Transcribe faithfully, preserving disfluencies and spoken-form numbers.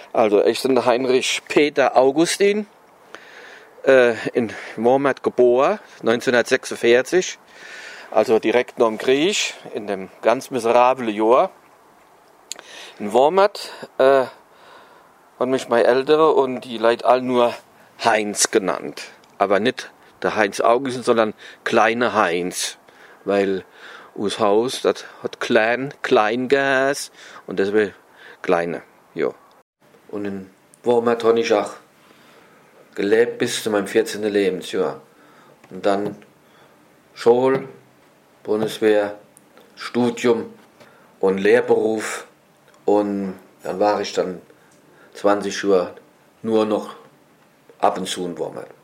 Also ich bin Heinrich Peter Augustin, äh, in Wormat geboren, neunzehnhundertsechsundvierzig, also direkt nach dem Krieg, in dem ganz miserablen Jahr. In Wormat äh, haben mich meine Eltern und die Leute alle nur Heinz genannt. Aber nicht der Heinz Augustin, sondern kleine Heinz. Weil das Haus, das hat klein, klein Gas und deswegen kleine, ja. Und in Wormat habe ich auch gelebt bis zu meinem vierzehnten Lebensjahr. Und dann Schule, Bundeswehr, Studium und Lehrberuf. Und dann war ich dann zwanzig Jahre nur noch ab und zu in Wormat.